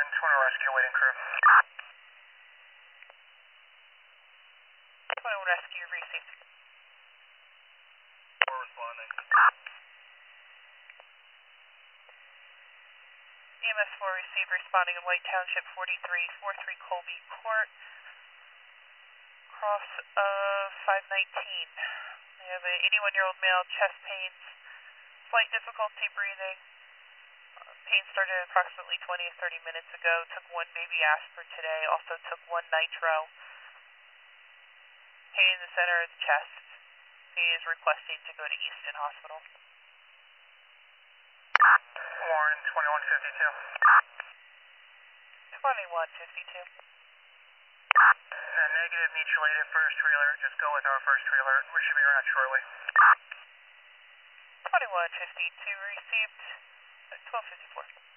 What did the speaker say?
Warren, 20 rescue waiting crew. 21 rescue received. 4 responding. EMS 4 received, responding in White Township, 4343 Colby Court, cross of 519. We have an 81-year-old male, chest pains, slight difficulty breathing. Pain started approximately 20 to 30 minutes ago. Took one baby aspirin today. Also took one nitro. Pain in the center of the chest. He is requesting to go to Easton Hospital. Warren, 2152. 2152. Negative, neutralated first trailer. Just go with our first trailer. We're shipping her out shortly. 2152 received. 1254.